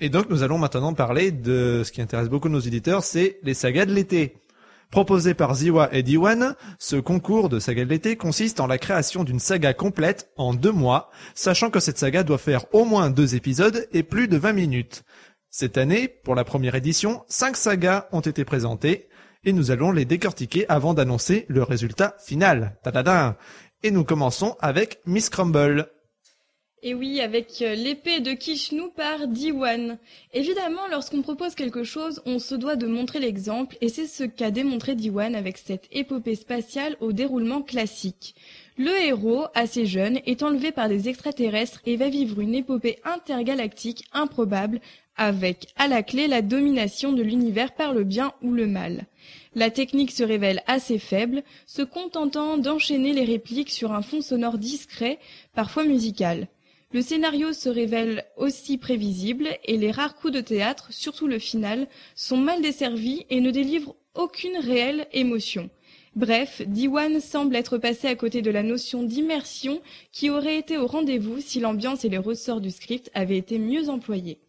Et donc nous allons maintenant parler de ce qui intéresse beaucoup nos éditeurs, c'est les sagas de l'été. Proposé par Ziwa et Diwan, ce concours de saga de l'été consiste en la création d'une saga complète en 2 mois, sachant que cette saga doit faire au moins 2 épisodes et plus de 20 minutes. Cette année, pour la première édition, 5 sagas ont été présentées, et nous allons les décortiquer avant d'annoncer le résultat final. Tadadin. Et nous commençons avec Miss Crumble. Et oui, avec l'épée de Kishnu par Diwan. Évidemment, lorsqu'on propose quelque chose, on se doit de montrer l'exemple, et c'est ce qu'a démontré Diwan avec cette épopée spatiale au déroulement classique. Le héros, assez jeune, est enlevé par des extraterrestres et va vivre une épopée intergalactique improbable, avec, à la clé, la domination de l'univers par le bien ou le mal. La technique se révèle assez faible, se contentant d'enchaîner les répliques sur un fond sonore discret, parfois musical. Le scénario se révèle aussi prévisible et les rares coups de théâtre, surtout le final, sont mal desservis et ne délivrent aucune réelle émotion. Bref, Diwan semble être passé à côté de la notion d'immersion qui aurait été au rendez-vous si l'ambiance et les ressorts du script avaient été mieux employés.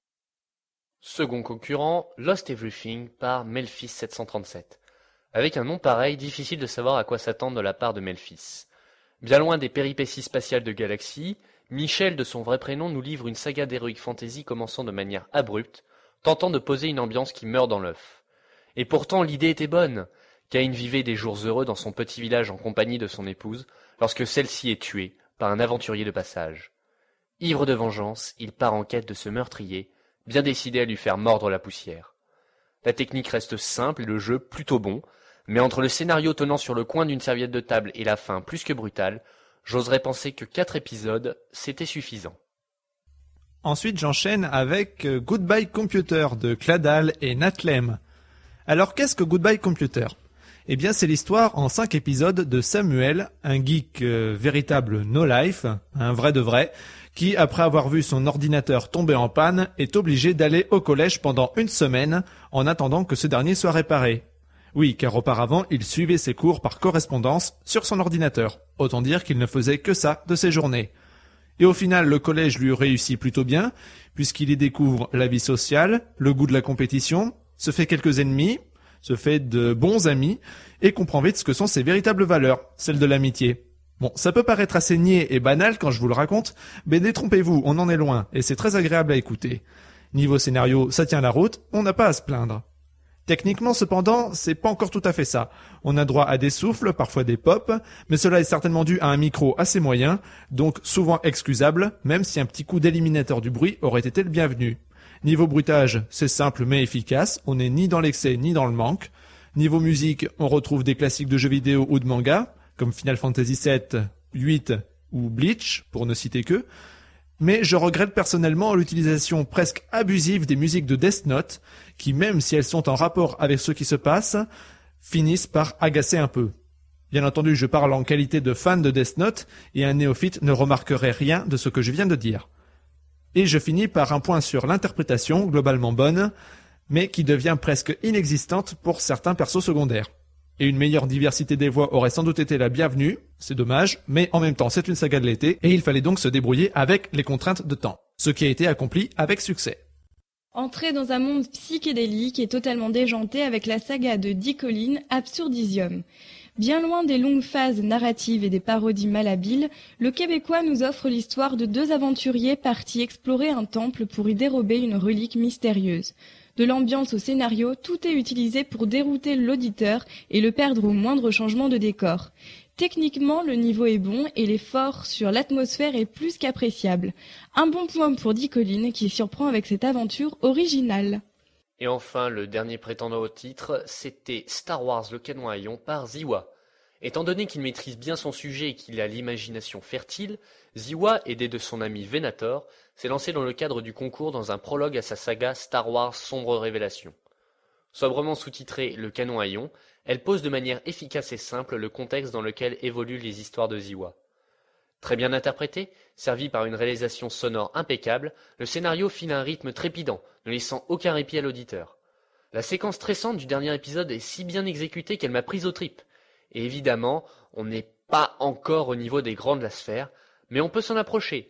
Second concurrent, Lost Everything par Melphis 737. Avec un nom pareil, difficile de savoir à quoi s'attendre de la part de Melphis. Bien loin des péripéties spatiales de Galaxy, Michel, de son vrai prénom, nous livre une saga d'heroic fantasy commençant de manière abrupte, tentant de poser une ambiance qui meurt dans l'œuf. Et pourtant l'idée était bonne. Cain vivait des jours heureux dans son petit village en compagnie de son épouse, lorsque celle-ci est tuée par un aventurier de passage. Ivre de vengeance, il part en quête de ce meurtrier, bien décidé à lui faire mordre la poussière. La technique reste simple et le jeu plutôt bon, mais entre le scénario tenant sur le coin d'une serviette de table et la fin plus que brutale, j'oserais penser que 4 épisodes, c'était suffisant. Ensuite, j'enchaîne avec Goodbye Computer de Cladal et Natlem. Alors, qu'est-ce que Goodbye Computer ? Eh bien, c'est l'histoire en 5 épisodes de Samuel, un geek véritable no-life, un vrai de vrai, qui, après avoir vu son ordinateur tomber en panne, est obligé d'aller au collège pendant 1 semaine en attendant que ce dernier soit réparé. Oui, car auparavant, il suivait ses cours par correspondance sur son ordinateur. Autant dire qu'il ne faisait que ça de ses journées. Et au final, le collège lui réussit plutôt bien, puisqu'il y découvre la vie sociale, le goût de la compétition, se fait quelques ennemis, se fait de bons amis, et comprend vite ce que sont ses véritables valeurs, celles de l'amitié. Bon, ça peut paraître assez niais et banal quand je vous le raconte, mais détrompez-vous, on en est loin, et c'est très agréable à écouter. Niveau scénario, ça tient la route, on n'a pas à se plaindre. Techniquement, cependant, c'est pas encore tout à fait ça. On a droit à des souffles, parfois des pops, mais cela est certainement dû à un micro assez moyen, donc souvent excusable, même si un petit coup d'éliminateur du bruit aurait été le bienvenu. Niveau bruitage, c'est simple mais efficace, on n'est ni dans l'excès ni dans le manque. Niveau musique, on retrouve des classiques de jeux vidéo ou de manga, comme Final Fantasy VII, 8 ou Bleach, pour ne citer que. Mais je regrette personnellement l'utilisation presque abusive des musiques de Death Note, qui même si elles sont en rapport avec ce qui se passe, finissent par agacer un peu. Bien entendu, je parle en qualité de fan de Death Note, et un néophyte ne remarquerait rien de ce que je viens de dire. Et je finis par un point sur l'interprétation, globalement bonne, mais qui devient presque inexistante pour certains persos secondaires. Et une meilleure diversité des voix aurait sans doute été la bienvenue, c'est dommage, mais en même temps c'est une saga de l'été, et il fallait donc se débrouiller avec les contraintes de temps, ce qui a été accompli avec succès. Entrer dans un monde psychédélique et totalement déjanté avec la saga de Dick Collin, Absurdisium. Bien loin des longues phases narratives et des parodies malhabiles, le Québécois nous offre l'histoire de 2 aventuriers partis explorer un temple pour y dérober une relique mystérieuse. De l'ambiance au scénario, tout est utilisé pour dérouter l'auditeur et le perdre au moindre changement de décor. Techniquement, le niveau est bon et l'effort sur l'atmosphère est plus qu'appréciable. Un bon point pour Dick Collin qui surprend avec cette aventure originale. Et enfin, le dernier prétendant au titre, c'était Star Wars le canon à ion par Ziwa. Étant donné qu'il maîtrise bien son sujet et qu'il a l'imagination fertile, Ziwa, aidé de son ami Venator, s'est lancé dans le cadre du concours dans un prologue à sa saga Star Wars Sombre Révélation. Sobrement sous-titrée Le canon à ion, elle pose de manière efficace et simple le contexte dans lequel évoluent les histoires de Ziwa. Très bien interprété, servi par une réalisation sonore impeccable, le scénario file un rythme trépidant, ne laissant aucun répit à l'auditeur. La séquence stressante du dernier épisode est si bien exécutée qu'elle m'a prise aux tripes. Et évidemment, on n'est pas encore au niveau des grands de la sphère, mais on peut s'en approcher.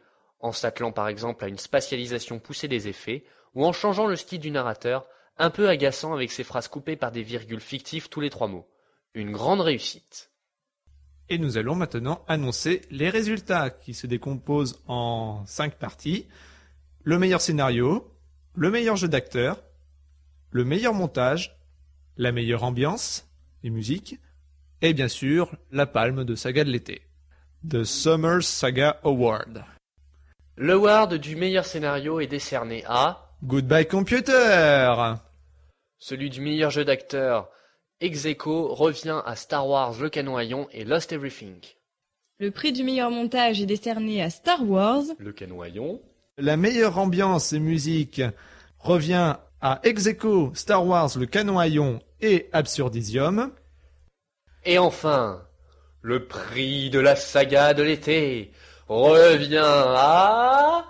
en s'attelant par exemple à une spatialisation poussée des effets, ou en changeant le style du narrateur, un peu agaçant avec ses phrases coupées par des virgules fictives tous les 3 mots. Une grande réussite. Et nous allons maintenant annoncer les résultats qui se décomposent en 5 parties. Le meilleur scénario, le meilleur jeu d'acteur, le meilleur montage, la meilleure ambiance et musique, et bien sûr la palme de saga de l'été. The Summer Saga Award. L'award du meilleur scénario est décerné à... Goodbye Computer. Celui du meilleur jeu d'acteur ex aequo revient à Star Wars Le Canon Hayon et Lost Everything. Le prix du meilleur montage est décerné à Star Wars. Le Canon Hayon. La meilleure ambiance et musique revient à ex aequo Star Wars Le Canon Hayon et Absurdisium. Et enfin, le prix de la saga de l'été revient à...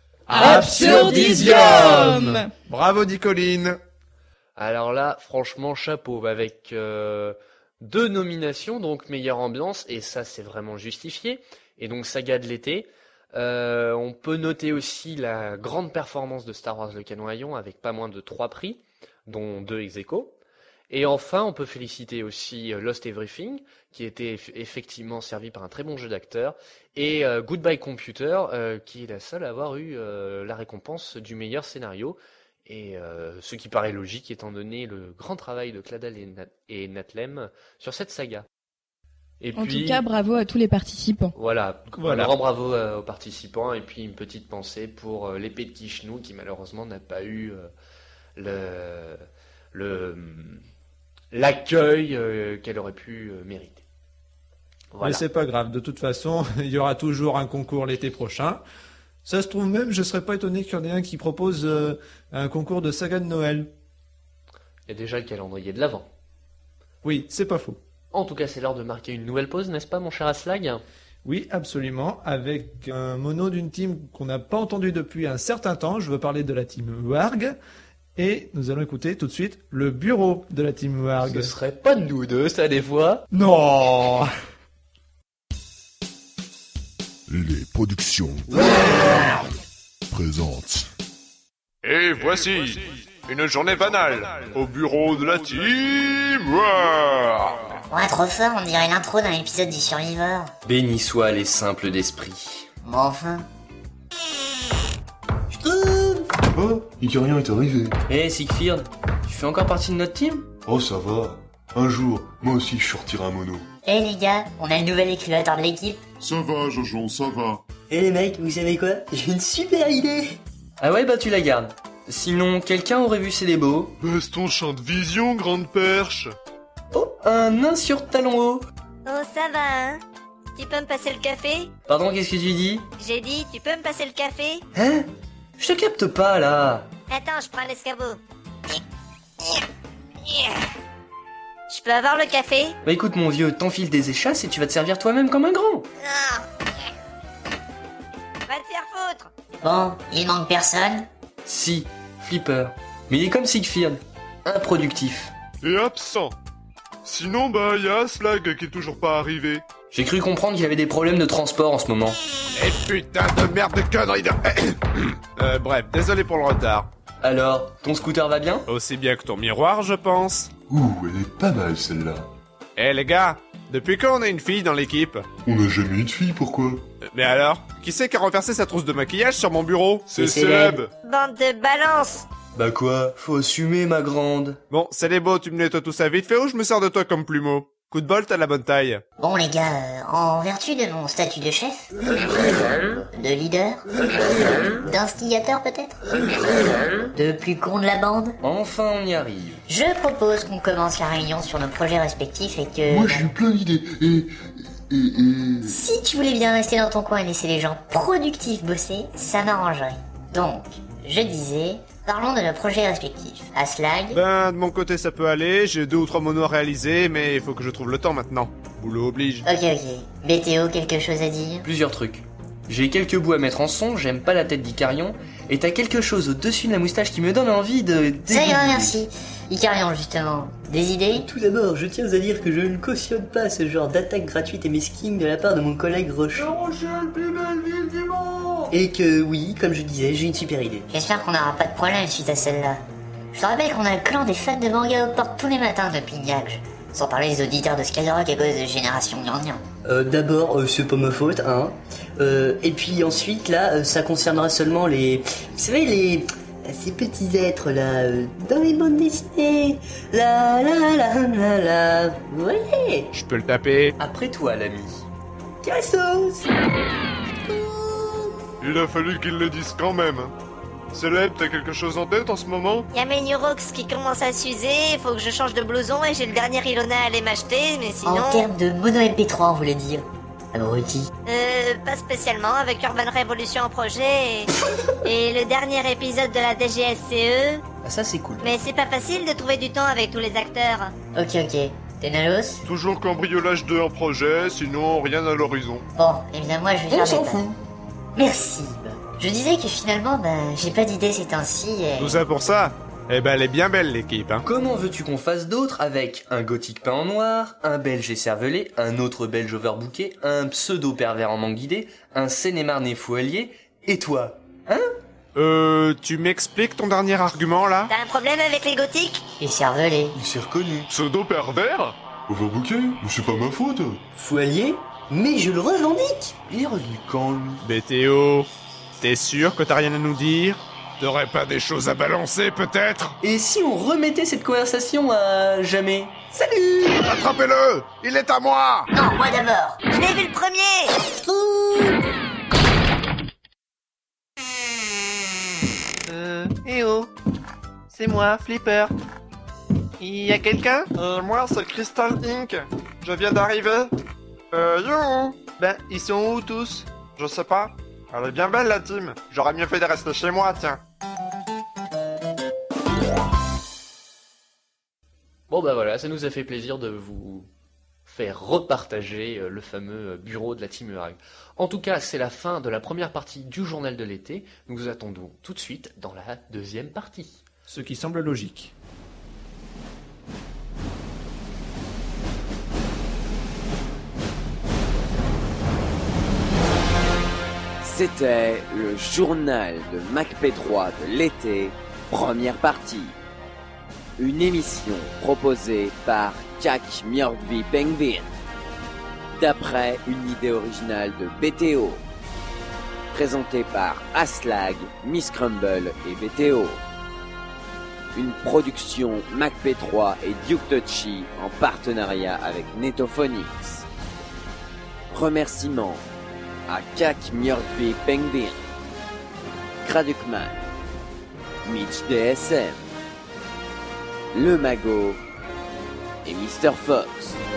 Absurdisium. Bravo Nicoline. Alors là, franchement, chapeau, avec 2 nominations, donc meilleure ambiance, et ça c'est vraiment justifié, et donc saga de l'été. On peut noter aussi la grande performance de Star Wars Le Canon Hayon, avec pas moins de 3 prix, dont 2 ex aequo. Et enfin, on peut féliciter aussi Lost Everything, qui était effectivement servi par un très bon jeu d'acteur, et Goodbye Computer, qui est la seule à avoir eu la récompense du meilleur scénario. Et ce qui paraît logique étant donné le grand travail de Cladal et Natlem sur cette saga. Et En puis, tout cas, bravo à tous les participants. voilà. Un grand bravo aux participants et puis une petite pensée pour l'épée de Kishnou qui malheureusement n'a pas eu l'accueil qu'elle aurait pu mériter. Voilà. Mais c'est pas grave, de toute façon, il y aura toujours un concours l'été prochain. Ça se trouve même, je serais pas étonné qu'il y en ait un qui propose un concours de saga de Noël. Il y a déjà le calendrier de l'Avent. Oui, c'est pas faux. En tout cas, c'est l'heure de marquer une nouvelle pause, n'est-ce pas, mon cher Aslag ? Oui, absolument, avec un mono d'une team qu'on n'a pas entendu depuis un certain temps. Je veux parler de la team Warg. Et nous allons écouter tout de suite le bureau de la team Warg. Ce serait pas de nous deux, ça, des fois ? Non. Les productions présentent. Et voici une journée banale au bureau de la Team War. Ouais, trop fort, on dirait l'intro d'un épisode du Survivor. Béni soient les simples d'esprit. Bon, enfin. Oh, Ikarian est arrivé. Eh, Siegfried, tu fais encore partie de notre team ? Oh, ça va. Un jour, moi aussi, je sortirai un mono. Eh les gars, on a le nouvel écrivateur de l'équipe. Ça va, Jojo, ça va. Eh les mecs, vous savez quoi? J'ai une super idée. Ah ouais, bah tu la gardes. Sinon, quelqu'un aurait vu ces beaux. Baisse ton champ de vision, grande perche. Oh, un nain sur talon haut. Oh, ça va, hein? Tu peux me passer le café? Pardon, qu'est-ce que tu dis ? J'ai dit, tu peux me passer le café? Hein? Je te capte pas là. Attends, je prends l'escabeau. Je peux avoir le café? Bah écoute mon vieux, t'enfiles des échasses et tu vas te servir toi-même comme un grand. Non. Va te faire foutre. Bon, il manque personne. Si, Flipper. Mais il est comme Siegfried, improductif. Et absent. Sinon, bah, y a Aslag qui est toujours pas arrivé. J'ai cru comprendre qu'il y avait des problèmes de transport en ce moment. Et putain de merde de conneries de... bref, désolé pour le retard. Alors, ton scooter va bien? Aussi bien que ton miroir, je pense. Ouh, elle est pas mal celle-là. Eh les gars, depuis quand on a une fille dans l'équipe ? On n'a jamais eu de fille, pourquoi? Mais alors, qui c'est qui a renversé sa trousse de maquillage sur mon bureau ? C'est Célèbre. Bande de balance. Bah quoi? Faut assumer ma grande. Bon, c'est les beaux, tu me nettoies tout ça vite fait ou je me sers de toi comme plumeau ? Coup de bol, t'as la bonne taille. Bon les gars, en vertu de mon statut de chef, de leader, d'instigateur peut-être, de plus con de la bande, Enfin on y arrive. je propose qu'on commence la réunion sur nos projets respectifs et que... Moi, j'ai eu plein d'idées. Et... Si tu voulais bien rester dans ton coin et laisser les gens productifs bosser, ça m'arrangerait. Donc, je disais, parlons de nos projets respectifs. Aslag, Ben, de mon côté ça peut aller, j'ai 2 ou 3 monos à réaliser, mais il faut que je trouve le temps maintenant. Boulot oblige. ok. BTO, quelque chose à dire? Plusieurs trucs. J'ai quelques bouts à mettre en son, j'aime pas la tête d'Icarion, et t'as quelque chose au-dessus de la moustache qui me donne envie de... Ça ira, merci. Icarion, justement. Des idées? Tout d'abord, je tiens à dire que je ne cautionne pas ce genre d'attaque gratuite et mesquine de la part de mon collègue Roche. et que oui, comme je disais, j'ai une super idée. J'espère qu'on n'aura pas de problème suite à celle-là. Je te rappelle qu'on a le clan des fans de manga aux portes tous les matins depuis Nyakj. Sans parler des auditeurs de Skyrock à cause de Génération Gnangnan. D'abord, c'est pas ma faute, hein. Et puis ensuite, là, ça concernera seulement les... Vous savez, ces petits êtres, là, dans les bandes dessinées. La. Vous voyez? Je peux le taper. Après toi, l'ami. Cassos. Il a fallu qu'ils le disent quand même. Célèbre, t'as quelque chose en tête en ce moment? Y'a mes Nurox qui commencent à s'user, faut que je change de blouson et j'ai le dernier Ilona à aller m'acheter, mais sinon... En termes de mono MP3, on voulait dire. Abruti. Pas spécialement, avec Urban Revolution en projet et le dernier épisode de la DGSCE. Ah, ça, c'est cool. Mais c'est pas facile de trouver du temps avec tous les acteurs. Ok. T'es Nalos? Toujours cambriolage 2 en projet, sinon rien à l'horizon. Bon, eh bien moi je vais faire On des s'en pas. fout. Merci. Je disais que finalement, j'ai pas d'idée ces temps-ci et... Tout ça pour ça? Eh ben, elle est bien belle, l'équipe, hein. Comment veux-tu qu'on fasse d'autres avec un gothique peint en noir, un belge écervelé, un autre belge overbooké, un pseudo pervers en mangue guidée, un Sénémarné foualier, et toi? Hein? Tu m'expliques ton dernier argument, là? T'as un problème avec les gothiques? Et cervelé. Il s'est reconnu. Pseudo pervers? Overbooké? Mais c'est pas ma faute. Foualier? Mais je le revendique. Il est revenu quand, lui? BTO, t'es sûr que t'as rien à nous dire? T'aurais pas des choses à balancer, peut-être? Et si on remettait cette conversation à jamais? Salut! Attrapez-le! Il est à moi! Non, moi d'abord. Je l'ai vu le premier! Oh, c'est moi, Flipper. Y a quelqu'un? Moi, c'est Crystal Inc. Je viens d'arriver. Youhou! Ben, ils sont où tous? Je sais pas. Elle est bien belle la team. J'aurais mieux fait de rester chez moi, tiens. Bon bah voilà, ça nous a fait plaisir de vous faire repartager le fameux bureau de la Team Urag. En tout cas, c'est la fin de la première partie du journal de l'été. Nous vous attendons tout de suite dans la deuxième partie. Ce qui semble logique. C'était le journal de MacP3 de l'été, première partie. Une émission proposée par Kak Mjordvi Pengvir, d'après une idée originale de BTO, présentée par Aslag, Miss Crumble et BTO. Une production MacP3 et Duke Touchy en partenariat avec Netophonics. Remerciements à Kak Mjordvi Pengvir, Kradukman, Mitch DSM, Le Mago et Mr. Fox.